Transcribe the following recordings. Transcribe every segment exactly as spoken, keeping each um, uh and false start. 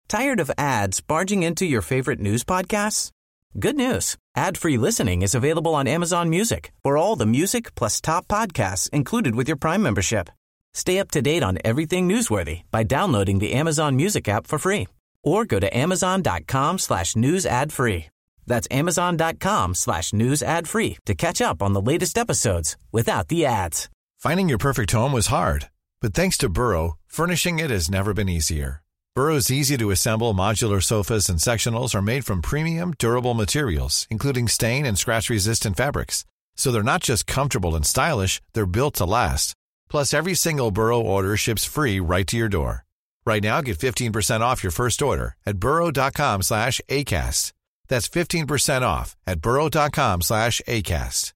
Tired of ads barging into your favorite news podcasts? Good news. Ad-free listening is available on Amazon Music for all the music plus top podcasts included with your Prime membership. Stay up to date on everything newsworthy by downloading the Amazon Music app for free or go to amazon.com slash news ad free. That's amazon.com slash news ad free to catch up on the latest episodes without the ads. Finding your perfect home was hard, but thanks to Burrow, furnishing it has never been easier. Burrow's easy-to-assemble modular sofas and sectionals are made from premium, durable materials, including stain and scratch-resistant fabrics. So they're not just comfortable and stylish, they're built to last. Plus, every single Burrow order ships free right to your door. Right now, get fifteen percent off your first order at burrow.com slash ACAST. That's fifteen percent off at burrow.com slash ACAST.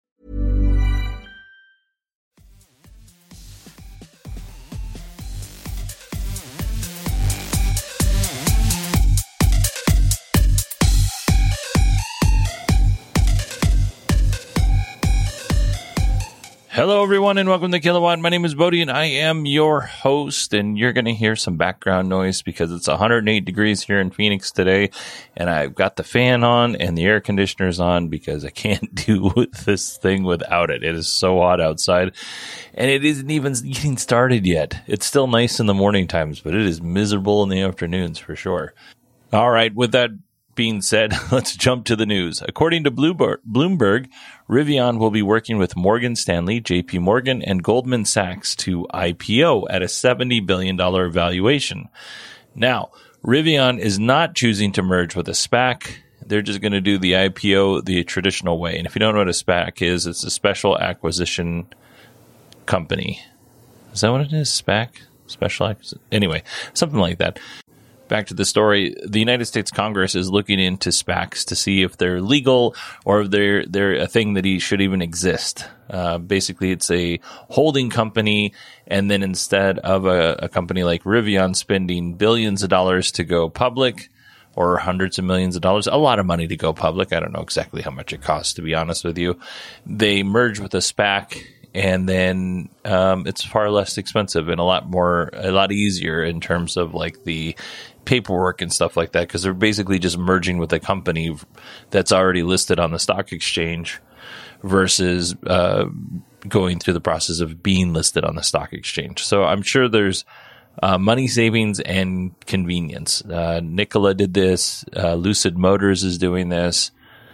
Hello, everyone, and welcome to Kilowatt. My name is Bodie, and I am your host, and you're going to hear some background noise because it's one hundred eight degrees here in Phoenix today, and I've got the fan on and the air conditioner's on because I can't do this thing without it. It is so hot outside, and it isn't even getting started yet. It's still nice in the morning times, but it is miserable in the afternoons for sure. All right, with that being said, let's jump to the news. According to Bloomberg, Rivian will be working with Morgan Stanley, J P Morgan, and Goldman Sachs to I P O at a seventy billion dollars valuation. Now, Rivian is not choosing to merge with a SPAC. They're just going to do the I P O the traditional way. And if you don't know what a SPAC is, it's a special acquisition company. Is that what it is? SPAC? Special acquisition? Anyway, something like that. Back to the story, the United States Congress is looking into SPACs to see if they're legal or if they're, they're a thing that he should even exist. Uh, basically, it's a holding company, and then instead of a, a company like Rivian spending billions of dollars to go public, or hundreds of millions of dollars, a lot of money to go public, I don't know exactly how much it costs, to be honest with you, they merge with a SPAC, and then um, it's far less expensive and a lot more, a lot easier in terms of like the paperwork and stuff like that, because they're basically just merging with a company that's already listed on the stock exchange versus uh, going through the process of being listed on the stock exchange. So I'm sure there's uh, money savings and convenience. Uh, Nikola did this. Uh, Lucid Motors is doing this.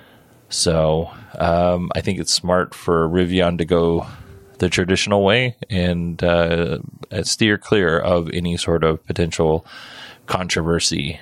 So um, I think it's smart for Rivian to go the traditional way and uh, steer clear of any sort of potential controversy.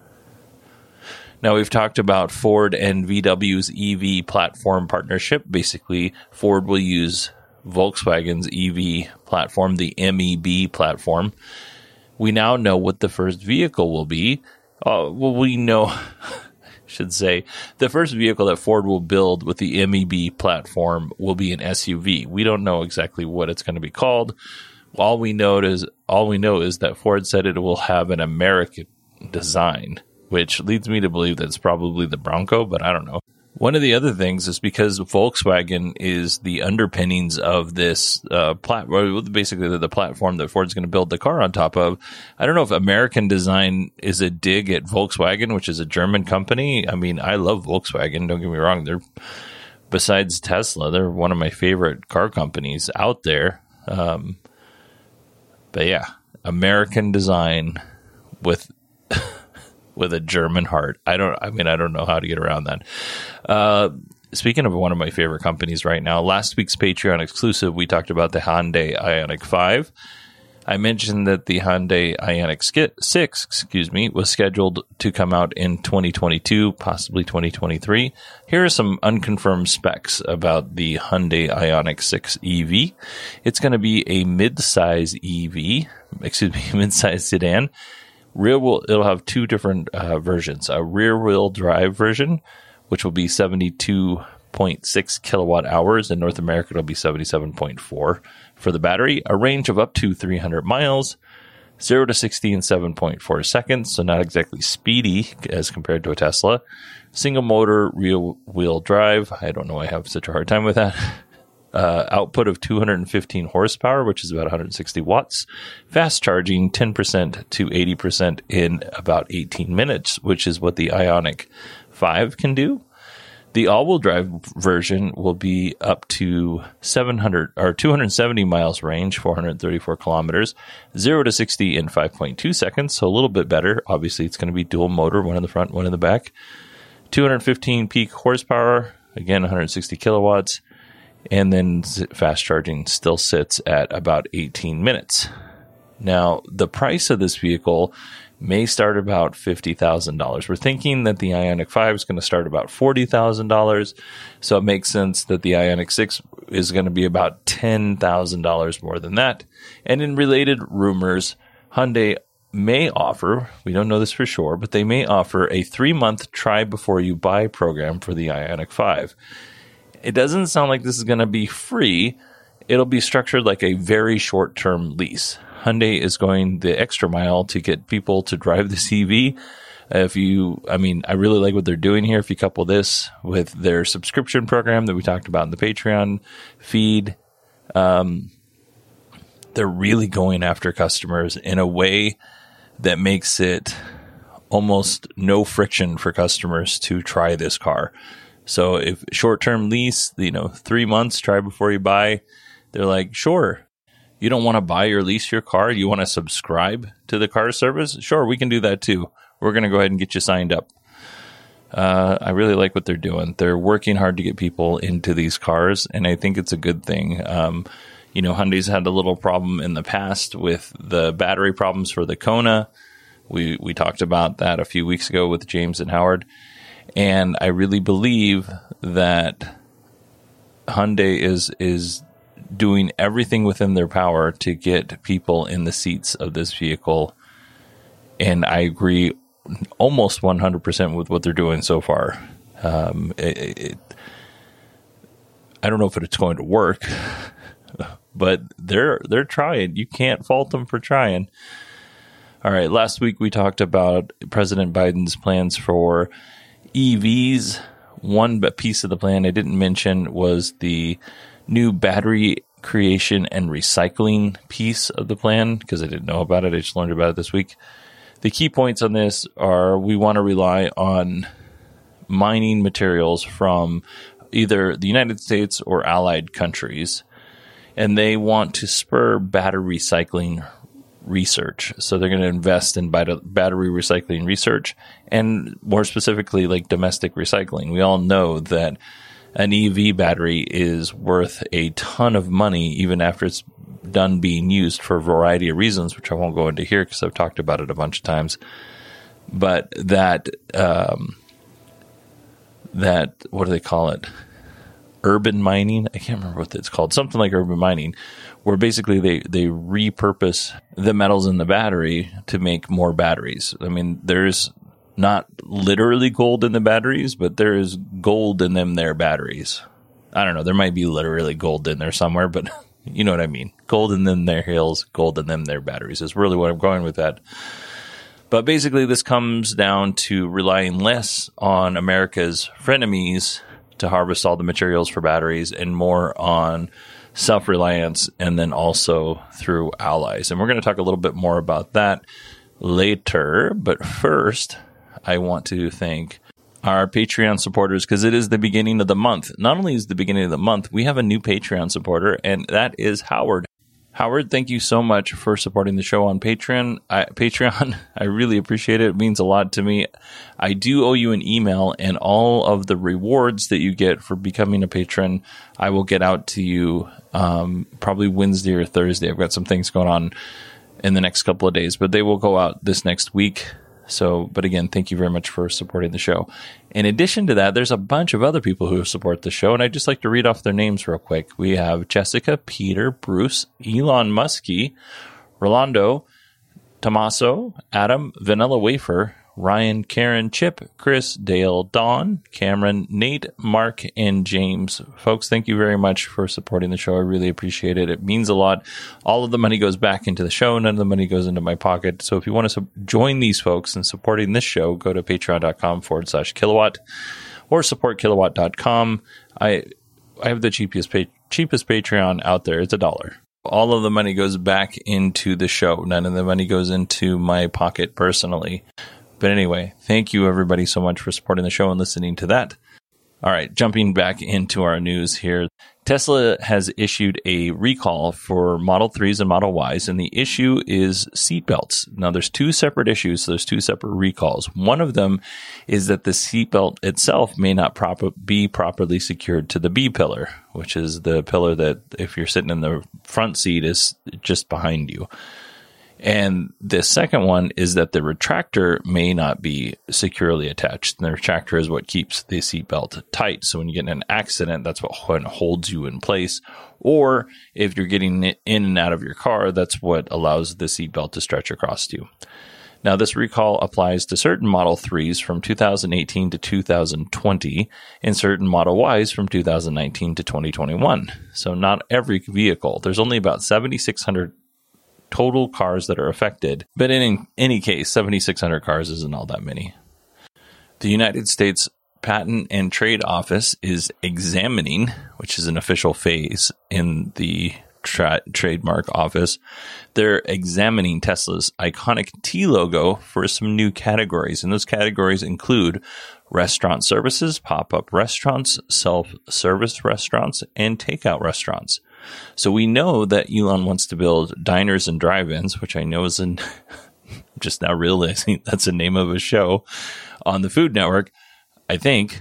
Now, we've talked about Ford and V W's E V platform partnership. Basically, Ford will use Volkswagen's E V platform, the M E B platform. We now know what the first vehicle will be. Uh, well, we know, I should say, the first vehicle that Ford will build with the M E B platform will be an S U V. We don't know exactly what it's going to be called. All we know is all we know is that Ford said it will have an American design, which leads me to believe that it's probably the Bronco, but I don't know. One of the other things is because Volkswagen is the underpinnings of this uh, platform, basically the, the platform that Ford's going to build the car on top of. I don't know if American design is a dig at Volkswagen, which is a German company. I mean, I love Volkswagen. Don't get me wrong. They're, besides Tesla, they're one of my favorite car companies out there. Um, But yeah, American design with with a German heart. I don't. I mean, I don't know how to get around that. Uh, speaking of one of my favorite companies right now, last week's Patreon exclusive, we talked about the Hyundai Ioniq five. I mentioned that the Hyundai Ioniq six, excuse me, was scheduled to come out in twenty twenty-two, possibly twenty twenty-three. Here are some unconfirmed specs about the Hyundai Ioniq six E V. It's going to be a mid-size E V, excuse me, mid-size sedan. Rear will, it'll have two different uh, versions. A rear-wheel drive version, which will be seventy-two point six kilowatt hours. In North America, it'll be seventy-seven point four. For the battery, a range of up to three hundred miles, zero to sixty in seven point four seconds, so not exactly speedy as compared to a Tesla. Single motor, rear wheel drive. I don't know why I have such a hard time with that. uh, output of two hundred fifteen horsepower, which is about one hundred sixty watts, fast charging ten percent to eighty percent in about eighteen minutes, which is what the Ioniq five can do. The all-wheel drive version will be up to seven hundred or two hundred seventy miles range, four hundred thirty-four kilometers, zero to sixty in five point two seconds, so a little bit better. Obviously, it's going to be dual motor, one in the front, one in the back. two hundred fifteen peak horsepower, again, one hundred sixty kilowatts, and then fast charging still sits at about eighteen minutes. Now, the price of this vehicle may start about fifty thousand dollars. We're thinking that the Ioniq five is going to start about forty thousand dollars, so it makes sense that the Ioniq six is going to be about ten thousand dollars more than that. And in related rumors, Hyundai may offer, we don't know this for sure, but they may offer a three-month try-before-you-buy program for the Ioniq five. It doesn't sound like this is going to be free. It'll be structured like a very short-term lease. Hyundai is going the extra mile to get people to drive the C V. If you, I mean, I really like what they're doing here. If you couple this with their subscription program that we talked about in the Patreon feed, um, they're really going after customers in a way that makes it almost no friction for customers to try this car. So if short-term lease, you know, three months, try before you buy, they're like, sure. You don't want to buy or lease your car? You want to subscribe to the car service? Sure, we can do that too. We're going to go ahead and get you signed up. Uh, I really like what they're doing. They're working hard to get people into these cars, and I think it's a good thing. Um, you know, Hyundai's had a little problem in the past with the battery problems for the Kona. We we talked about that a few weeks ago with James and Howard, and I really believe that Hyundai is is doing everything within their power to get people in the seats of this vehicle. And I agree almost one hundred percent with what they're doing so far. Um, it, it, I don't know if it's going to work, but they're they're trying. You can't fault them for trying. All right, last week we talked about President Biden's plans for E Vs. One piece of the plan I didn't mention was the new battery creation and recycling piece of the plan, because I didn't know about it. I just learned about it this week. The key points on this are we want to rely on mining materials from either the United States or allied countries, and they want to spur battery recycling research. So they're going to invest in battery recycling research, and more specifically, like domestic recycling. We all know that an E V battery is worth a ton of money even after it's done being used for a variety of reasons, which I won't go into here because I've talked about it a bunch of times. But that, um, that, what do they call it? Urban mining? I can't remember what it's called. Something like urban mining, where basically they, they repurpose the metals in the battery to make more batteries. I mean, there's not literally gold in the batteries, but there is gold in them, their batteries. I don't know. There might be literally gold in there somewhere, but you know what I mean. Gold in them, their hills, gold in them, their batteries is really what I'm going with that. But basically, this comes down to relying less on America's frenemies to harvest all the materials for batteries and more on self-reliance, and then also through allies. And we're going to talk a little bit more about that later. But first, I want to thank our Patreon supporters, because it is the beginning of the month. Not only is the beginning of the month, we have a new Patreon supporter, and that is Howard. Howard, thank you so much for supporting the show on Patreon. I, Patreon, I really appreciate it. It means a lot to me. I do owe you an email, and all of the rewards that you get for becoming a patron, I will get out to you um, probably Wednesday or Thursday. I've got some things going on in the next couple of days, but they will go out this next week. So, but again, thank you very much for supporting the show. In addition to that, there's a bunch of other people who support the show, and I'd just like to read off their names real quick. We have Jessica, Peter, Bruce, Elon Muskie, Rolando, Tommaso, Adam, Vanilla Wafer, Ryan, Karen, Chip, Chris, Dale, Dawn, Cameron, Nate, Mark, and James. Folks, thank you very much for supporting the show. I really appreciate it. It means a lot. All of the money goes back into the show. None of the money goes into my pocket. So if you want to su- join these folks in supporting this show, go to patreon.com forward slash kilowatt or support kilowatt dot com. I I have the cheapest pay- cheapest Patreon out there. It's a dollar. All of the money goes back into the show. None of the money goes into my pocket personally. But anyway, thank you everybody so much for supporting the show and listening to that. All right, jumping back into our news here. Tesla has issued a recall for Model threes and Model Ys, and the issue is seatbelts. Now, there's two separate issues. So there's two separate recalls. One of them is that the seatbelt itself may not proper, be properly secured to the B pillar, which is the pillar that, if you're sitting in the front seat, is just behind you. And the second one is that the retractor may not be securely attached. And the retractor is what keeps the seatbelt tight. So when you get in an accident, that's what holds you in place. Or if you're getting in and out of your car, that's what allows the seatbelt to stretch across you. Now, this recall applies to certain Model threes from two thousand eighteen to two thousand twenty and certain Model Ys from two thousand nineteen to twenty twenty-one. So not every vehicle. There's only about seventy-six hundred total cars that are affected, but in any case, seventy-six hundred cars isn't all that many. The United States Patent and Trade Office is examining, which is an official phase in the tra- trademark office, they're examining Tesla's iconic T logo for some new categories, and those categories include restaurant services, pop-up restaurants, self-service restaurants, and takeout restaurants. So we know that Elon wants to build diners and drive-ins, which I know is an just now realizing that's the name of a show on the Food Network. I think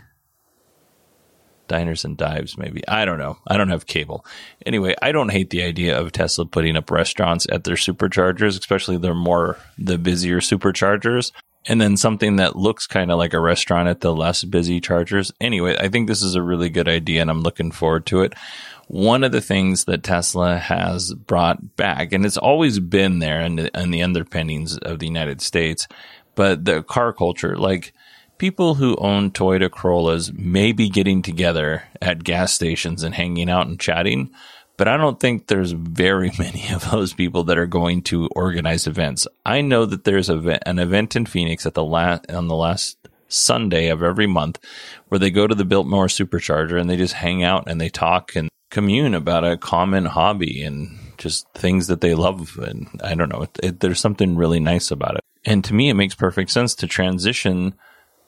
Diners and Dives, maybe. I don't know. I don't have cable. Anyway, I don't hate the idea of Tesla putting up restaurants at their superchargers, especially the more the busier superchargers. And then something that looks kind of like a restaurant at the less busy chargers. Anyway, I think this is a really good idea, and I'm looking forward to it. One of the things that Tesla has brought back, and it's always been there in the, in the underpinnings of the United States, but the car culture, like people who own Toyota Corollas may be getting together at gas stations and hanging out and chatting, but I don't think there's very many of those people that are going to organize events. I know that there's a, an event in Phoenix at the last, on the last Sunday of every month where they go to the Biltmore Supercharger and they just hang out and they talk and commune about a common hobby and just things that they love. And I don't know, it, it, there's something really nice about it. And to me, it makes perfect sense to transition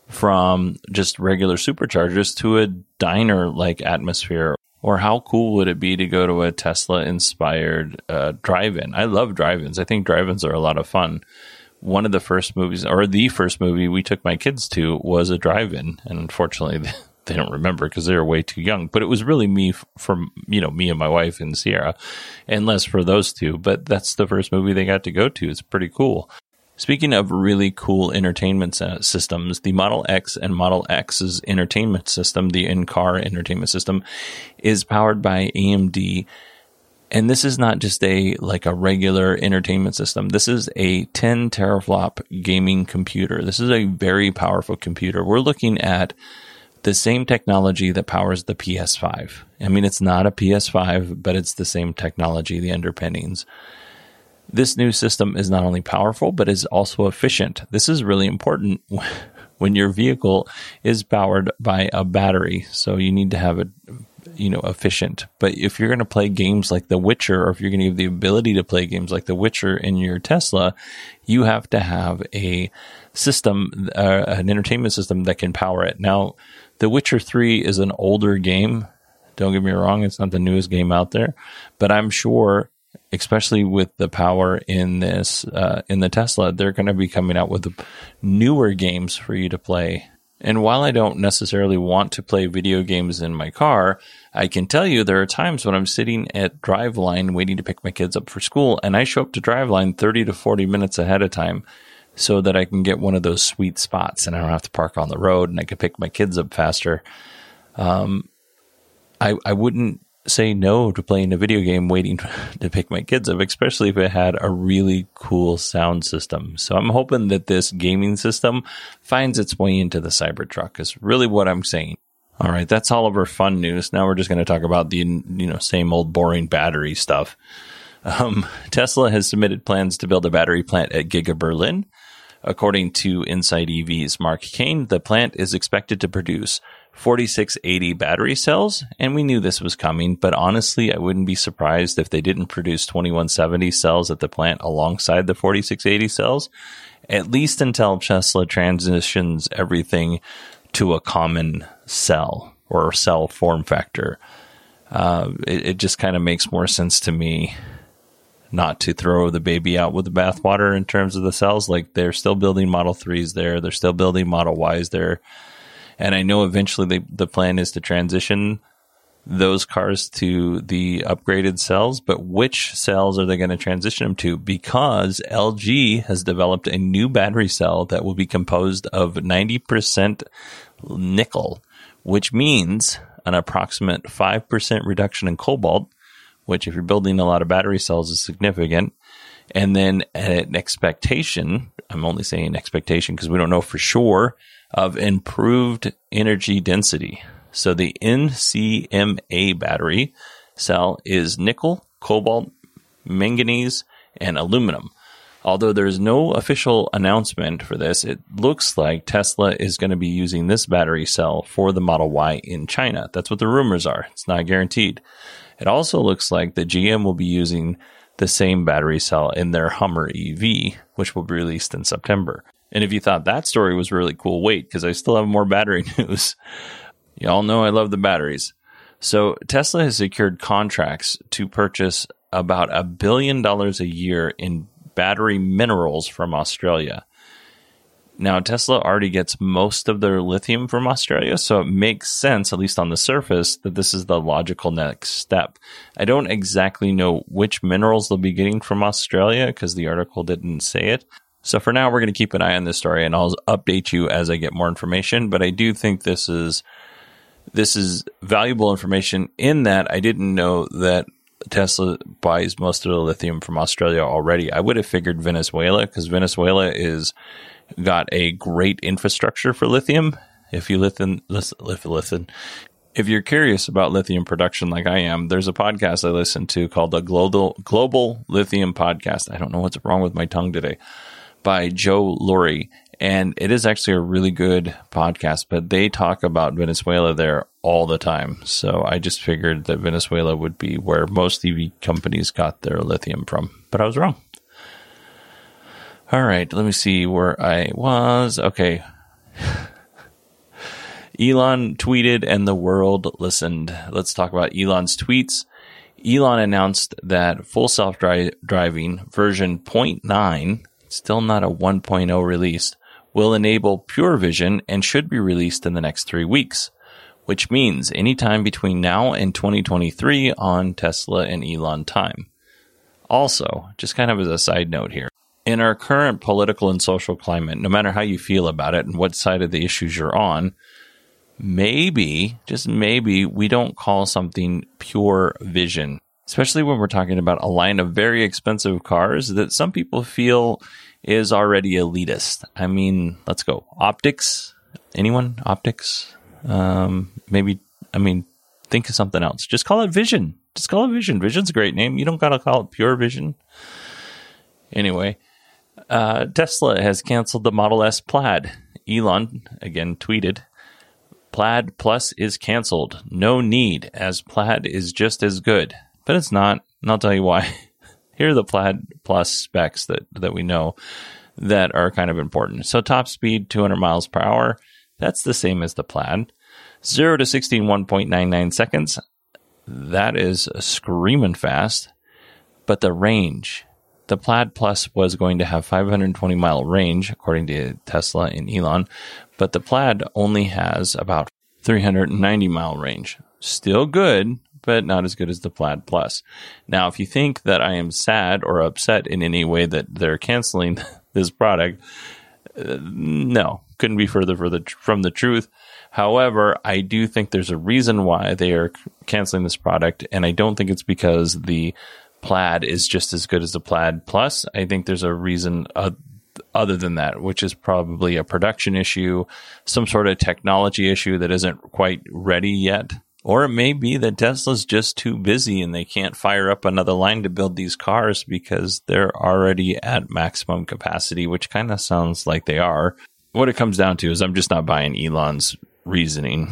from just regular superchargers to a diner-like atmosphere. Or how cool would it be to go to a Tesla-inspired uh, drive-in? I love drive-ins. I think drive-ins are a lot of fun. One of the first movies, or the first movie we took my kids to, was a drive-in. And unfortunately, they don't remember because they were way too young. But it was really me from, you know, me and my wife and Sierra, and less for those two. But that's the first movie they got to go to. It's pretty cool. Speaking of really cool entertainment uh, systems, the Model X and Model X's entertainment system, the in-car entertainment system, is powered by A M D. And this is not just a like a regular entertainment system. This is a ten teraflop gaming computer. This is a very powerful computer. We're looking at the same technology that powers the P S five. I mean, it's not a P S five, but it's the same technology, the underpinnings. This new system is not only powerful, but is also efficient. This is really important when your vehicle is powered by a battery. So you need to have it, you know, efficient. But if you're going to play games like The Witcher, or if you're going to have the ability to play games like The Witcher in your Tesla, you have to have a system, uh, an entertainment system that can power it. Now, The Witcher three is an older game. Don't get me wrong, it's not the newest game out there, but I'm sure, especially with the power in this, uh, in the Tesla, they're going to be coming out with newer games for you to play. And while I don't necessarily want to play video games in my car, I can tell you there are times when I'm sitting at Driveline waiting to pick my kids up for school, and I show up to Driveline thirty to forty minutes ahead of time so that I can get one of those sweet spots and I don't have to park on the road and I can pick my kids up faster. Um, I, I wouldn't say no to playing a video game waiting to pick my kids up, especially if it had a really cool sound system. So I'm hoping that this gaming system finds its way into the Cybertruck is really what I'm saying. All right, that's all of our fun news. Now we're just going to talk about the, you know, same old boring battery stuff. Um, Tesla has submitted plans to build a battery plant at Giga Berlin. According to Inside E V's Mark Kane, the plant is expected to produce forty-six eighty battery cells, and we knew this was coming, but honestly, I wouldn't be surprised if they didn't produce twenty-one seventy cells at the plant alongside the forty-six eighty cells, at least until Tesla transitions everything to a common cell or cell form factor. Uh, it, it just kind of makes more sense to me not to throw the baby out with the bathwater in terms of the cells. Like, they're still building Model threes there. They're still building Model Ys there. And I know eventually they, the plan is to transition those cars to the upgraded cells, but which cells are they going to transition them to? Because L G has developed a new battery cell that will be composed of ninety percent nickel, which means an approximate five percent reduction in cobalt, which if you're building a lot of battery cells is significant. And then an expectation, I'm only saying expectation because we don't know for sure, of improved energy density. So the N C M A battery cell is nickel, cobalt, manganese, and aluminum. Although there's no official announcement for this, it looks like Tesla is going to be using this battery cell for the Model Y in China. That's what the rumors are. It's not guaranteed. It also looks like the G M will be using the same battery cell in their Hummer E V, which will be released in September. And if you thought that story was really cool, wait, because I still have more battery news. Y'all know I love the batteries. So Tesla has secured contracts to purchase about a billion dollars a year in battery minerals from Australia. Now, Tesla already gets most of their lithium from Australia, so it makes sense, at least on the surface, that this is the logical next step. I don't exactly know which minerals they'll be getting from Australia because the article didn't say it. So for now, we're going to keep an eye on this story, and I'll update you as I get more information. But I do think this is this is valuable information in that I didn't know that Tesla buys most of the lithium from Australia already. I would have figured Venezuela, because Venezuela is got a great infrastructure for lithium. If you listen, listen, listen, if you're curious about lithium production like I am, there's a podcast I listen to called the Global Global Lithium Podcast. I don't know what's wrong with my tongue today, by Joe Lorry. And it is actually a really good podcast, but they talk about Venezuela there all the time. So I just figured that Venezuela would be where most E V companies got their lithium from, but I was wrong. All right, let me see where I was. Okay. Elon tweeted and the world listened. Let's talk about Elon's tweets. Elon announced that full self-driving version zero point nine, still not a one point oh release, will enable Pure Vision and should be released in the next three weeks, which means anytime between now and twenty twenty-three on Tesla and Elon time. Also, just kind of as a side note here, in our current political and social climate, no matter how you feel about it and what side of the issues you're on, maybe, just maybe, we don't call something Pure Vision, especially when we're talking about a line of very expensive cars that some people feel is already elitist. I mean, let's go. Optics? Anyone? Optics? Um, maybe, I mean, think of something else. Just call it Vision. Just call it Vision. Vision's a great name. You don't got to call it Pure Vision. Anyway, uh, Tesla has canceled the Model S Plaid. Elon, again, tweeted, Plaid Plus is canceled. No need, as Plaid is just as good. But it's not, and I'll tell you why. Here are the Plaid Plus specs that, that we know that are kind of important. So top speed, two hundred miles per hour. That's the same as the Plaid. zero to sixty in one point nine nine seconds. That is screaming fast. But the range, the Plaid Plus was going to have five hundred twenty mile range, according to Tesla and Elon. But the Plaid only has about three hundred ninety mile range. Still good, but not as good as the Plaid Plus. Now, if you think that I am sad or upset in any way that they're canceling this product, uh, no, couldn't be further for the, from the truth. However, I do think there's a reason why they are canceling this product, and I don't think it's because the Plaid is just as good as the Plaid Plus. I think there's a reason uh, other than that, which is probably a production issue, some sort of technology issue that isn't quite ready yet. Or it may be that Tesla's just too busy and they can't fire up another line to build these cars because they're already at maximum capacity, which kind of sounds like they are. What it comes down to is I'm just not buying Elon's reasoning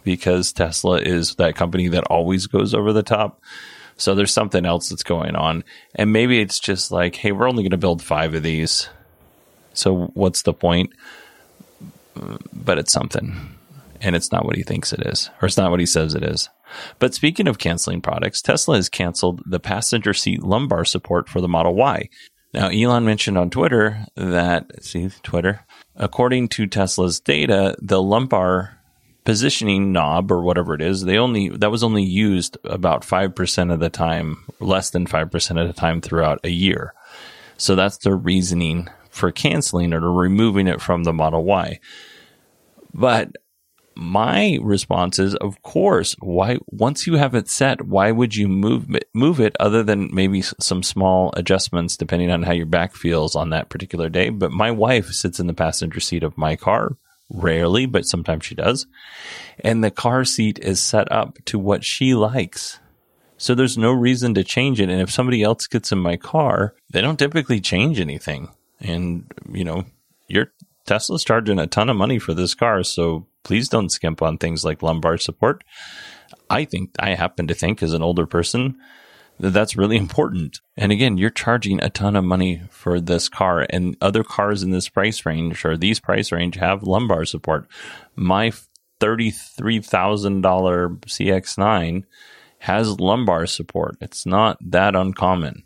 because Tesla is that company that always goes over the top. So there's something else that's going on. And maybe it's just like, hey, we're only going to build five of these. So what's the point? But it's something. And it's not what he thinks it is. Or it's not what he says it is. But speaking of canceling products, Tesla has canceled the passenger seat lumbar support for the Model Y. Now, Elon mentioned on Twitter that, see, Twitter, according to Tesla's data, the lumbar positioning knob or whatever it is, they only that was only used about five percent of the time, less than five percent of the time throughout a year. So that's their reasoning for canceling it or removing it from the Model Y. But my response is, of course, why once you have it set, why would you move it, move it other than maybe some small adjustments depending on how your back feels on that particular day? But my wife sits in the passenger seat of my car. Rarely, but sometimes she does. And the car seat is set up to what she likes. So there's no reason to change it. And if somebody else gets in my car, they don't typically change anything. And, you know, your Tesla's charging a ton of money for this car. So please don't skimp on things like lumbar support. I think, I happen to think as an older person, that that's really important. And again, you're charging a ton of money for this car, and other cars in this price range or these price range have lumbar support. My thirty-three thousand dollars C X nine has lumbar support. It's not that uncommon.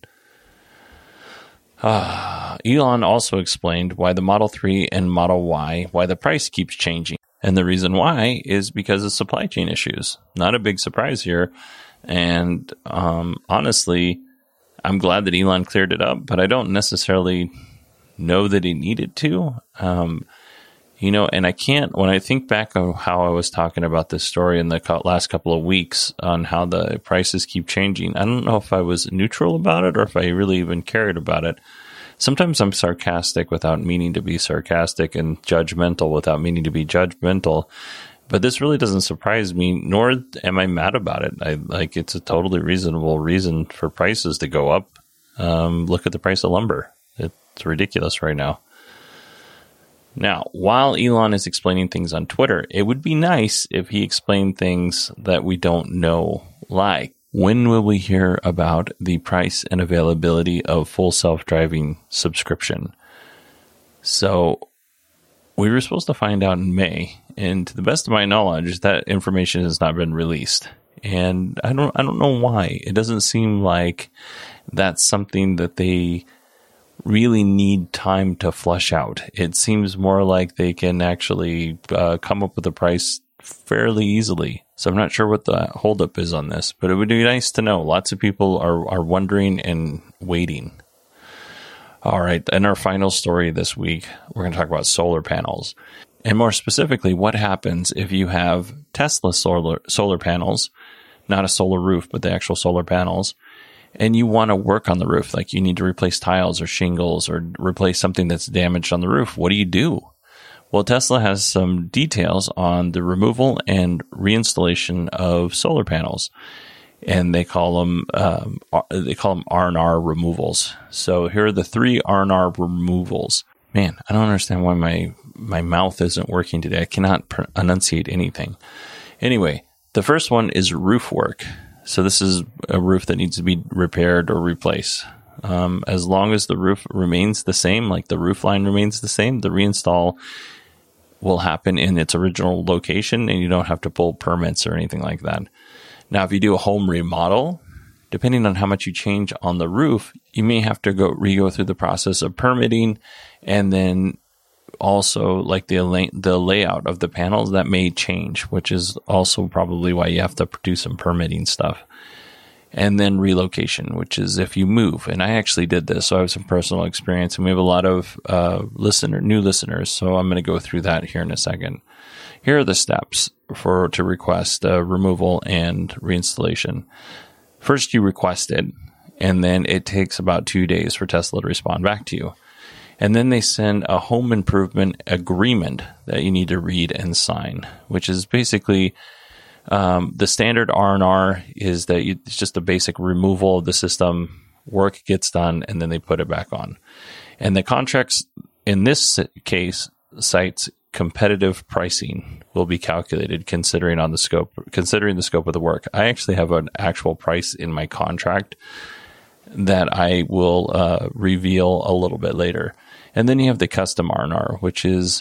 Uh, Elon also explained why the Model three and Model Y, why the price keeps changing. And the reason why is because of supply chain issues. Not a big surprise here. And um, honestly, I'm glad that Elon cleared it up, but I don't necessarily know that he needed to. Um, you know, and I can't, when I think back of how I was talking about this story in the last couple of weeks on how the prices keep changing, I don't know if I was neutral about it or if I really even cared about it. Sometimes I'm sarcastic without meaning to be sarcastic and judgmental without meaning to be judgmental. But this really doesn't surprise me, nor am I mad about it. I like it's a totally reasonable reason for prices to go up. Um, look at the price of lumber. It's ridiculous right now. Now, while Elon is explaining things on Twitter, it would be nice if he explained things that we don't know, like when will we hear about the price and availability of full self-driving subscription? So we were supposed to find out in May, and to the best of my knowledge, that information has not been released. And I don't I don't know why. It doesn't seem like that's something that they really need time to flush out. It seems more like they can actually uh, come up with a price fairly easily. So I'm not sure what the holdup is on this, but it would be nice to know. Lots of people are, are wondering and waiting. All right, in our final story this week, we're going to talk about solar panels. And more specifically, what happens if you have Tesla solar solar panels, not a solar roof, but the actual solar panels, and you want to work on the roof, like you need to replace tiles or shingles or replace something that's damaged on the roof. What do you do? Well, Tesla has some details on the removal and reinstallation of solar panels, and they call them um, they call them R and R removals. So here are the three R and R removals. Man, I don't understand why my my mouth isn't working today. I cannot pr- enunciate anything. Anyway, the first one is roof work. So this is a roof that needs to be repaired or replaced. Um, as long as the roof remains the same, like the roof line remains the same, the reinstall will happen in its original location, and you don't have to pull permits or anything like that. Now, if you do a home remodel, depending on how much you change on the roof, you may have to go re-go through the process of permitting, and then also like the lay- the layout of the panels that may change, which is also probably why you have to do some permitting stuff. And then relocation, which is if you move. And I actually did this, so I have some personal experience, and we have a lot of uh, listener new listeners, so I'm going to go through that here in a second. Here are the steps for to request uh, removal and reinstallation. First, you request it, and then it takes about two days for Tesla to respond back to you. And then they send a home improvement agreement that you need to read and sign, which is basically um, the standard R and R is that you, it's just a basic removal of the system, work gets done, and then they put it back on. And the contracts in this case cites competitive pricing will be calculated considering on the scope, considering the scope of the work. I actually have an actual price in my contract that I will uh, reveal a little bit later. And then you have the custom R and R, which is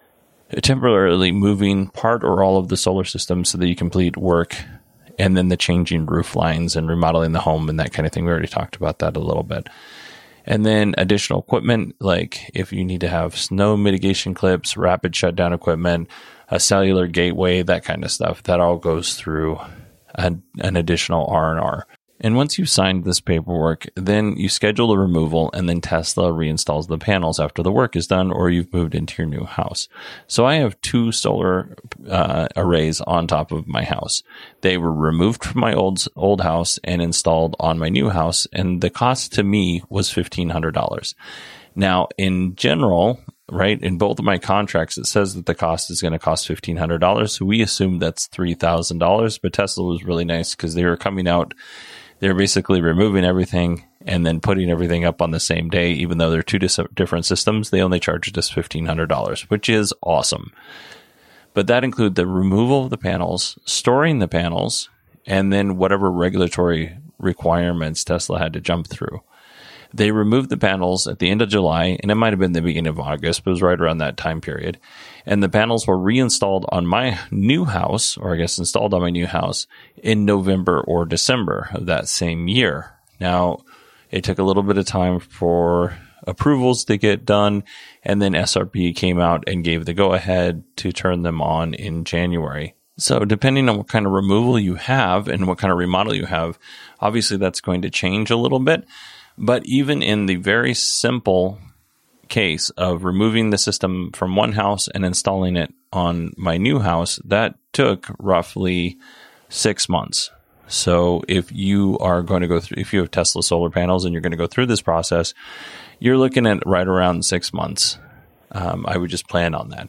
temporarily moving part or all of the solar system so that you complete work, and then the changing roof lines and remodeling the home and that kind of thing. We already talked about that a little bit. And then additional equipment, like if you need to have snow mitigation clips, rapid shutdown equipment, a cellular gateway, that kind of stuff, that all goes through an, an additional R and R. And once you've signed this paperwork, then you schedule the removal, and then Tesla reinstalls the panels after the work is done or you've moved into your new house. So I have two solar uh, arrays on top of my house. They were removed from my old old house and installed on my new house, and the cost to me was fifteen hundred dollars. Now, in general, right, in both of my contracts, it says that the cost is going to cost fifteen hundred dollars. So we assumed that's three thousand dollars, but Tesla was really nice because they were coming out. They're basically removing everything and then putting everything up on the same day, even though they're two dis- different systems. They only charged us fifteen hundred dollars, which is awesome. But that includes the removal of the panels, storing the panels, and then whatever regulatory requirements Tesla had to jump through. They removed the panels at the end of July, and it might have been the beginning of August, but it was right around that time period. And the panels were reinstalled on my new house, or I guess installed on my new house, in November or December of that same year. Now, it took a little bit of time for approvals to get done, and then S R P came out and gave the go-ahead to turn them on in January. So depending on what kind of removal you have and what kind of remodel you have, obviously that's going to change a little bit. But even in the very simple case of removing the system from one house and installing it on my new house, that took roughly six months. So if you are going to go through, if you have Tesla solar panels and you're going to go through this process, you're looking at right around six months. Um, I would just plan on that.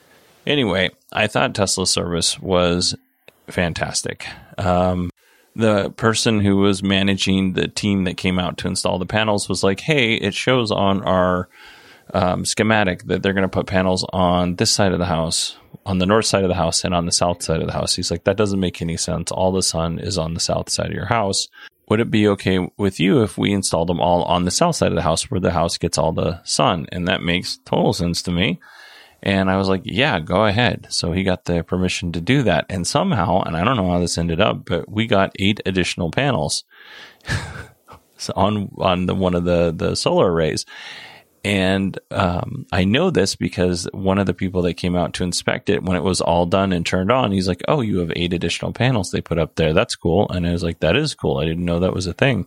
Anyway, I thought Tesla's service was fantastic. Um, The person who was managing the team that came out to install the panels was like, hey, it shows on our um, schematic that they're going to put panels on this side of the house, on the north side of the house, and on the south side of the house. He's like, that doesn't make any sense. All the sun is on the south side of your house. Would it be okay with you if we install them all on the south side of the house where the house gets all the sun? And that makes total sense to me. And I was like, yeah, go ahead. So he got the permission to do that. And somehow, and I don't know how this ended up, but we got eight additional panels so on on the, one of the, the solar arrays. And um, I know this because one of the people that came out to inspect it, when it was all done and turned on, he's like, oh, you have eight additional panels they put up there. That's cool. And I was like, that is cool. I didn't know that was a thing.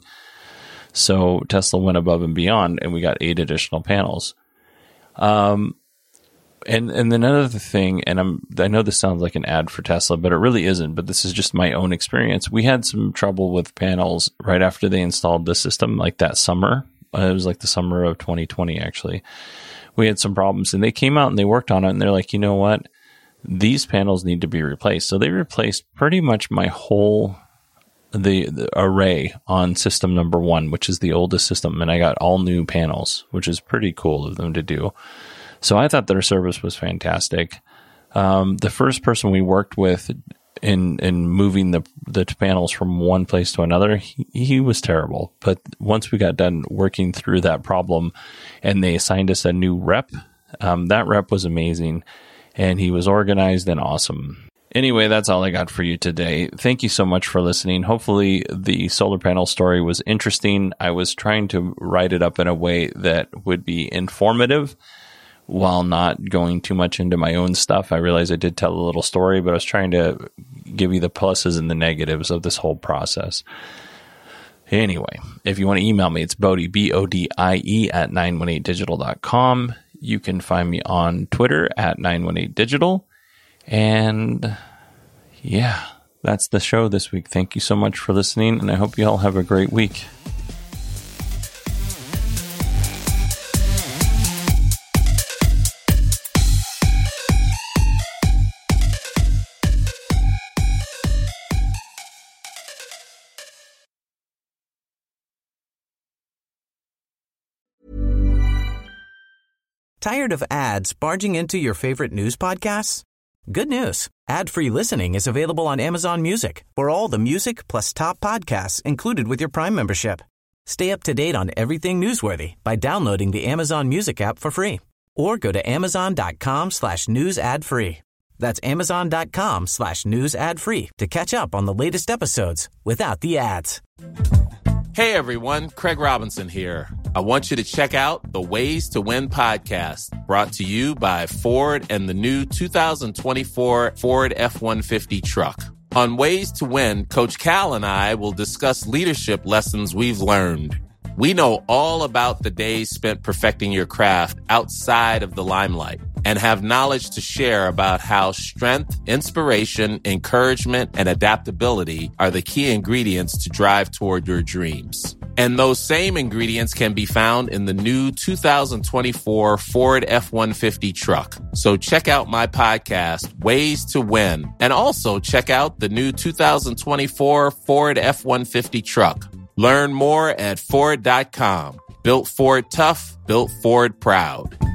So Tesla went above and beyond, and we got eight additional panels. Um, And and then another thing, and I'm I know this sounds like an ad for Tesla, but it really isn't. But this is just my own experience. We had some trouble with panels right after they installed the system, like that summer. Uh, it was like the summer of twenty twenty, actually. We had some problems, and they came out and they worked on it, and they're like, you know what? These panels need to be replaced. So they replaced pretty much my whole the, the array on system number one, which is the oldest system, and I got all new panels, which is pretty cool of them to do. So I thought their service was fantastic. Um, the first person we worked with in in moving the the panels from one place to another, he, he was terrible. But once we got done working through that problem and they assigned us a new rep, um, that rep was amazing. And he was organized and awesome. Anyway, that's all I got for you today. Thank you so much for listening. Hopefully the solar panel story was interesting. I was trying to write it up in a way that would be informative, while not going too much into my own stuff. I realized I did tell a little story, but I was trying to give you the pluses and the negatives of this whole process. Anyway, if you want to email me, it's Bodie, B O D I E, at nine one eight digital dot com. You can find me on Twitter at nine one eight digital. And yeah, that's the show this week. Thank you so much for listening, and I hope you all have a great week. Tired of ads barging into your favorite news podcasts? Good news. Ad-free listening is available on Amazon Music for all the music plus top podcasts included with your Prime membership. Stay up to date on everything newsworthy by downloading the Amazon Music app for free or go to amazon.com slash news ad free. That's amazon.com slash news ad free to catch up on the latest episodes without the ads. Hey everyone, Craig Robinson here. I want you to check out the Ways to Win podcast, brought to you by Ford and the new two thousand twenty-four Ford F one fifty truck. On Ways to Win, Coach Cal and I will discuss leadership lessons we've learned. We know all about the days spent perfecting your craft outside of the limelight and have knowledge to share about how strength, inspiration, encouragement, and adaptability are the key ingredients to drive toward your dreams. And those same ingredients can be found in the new two thousand twenty-four Ford F one fifty truck. So check out my podcast, Ways to Win, and also check out the new two thousand twenty-four Ford F one fifty truck. Learn more at Ford dot com. Built Ford tough, built Ford proud.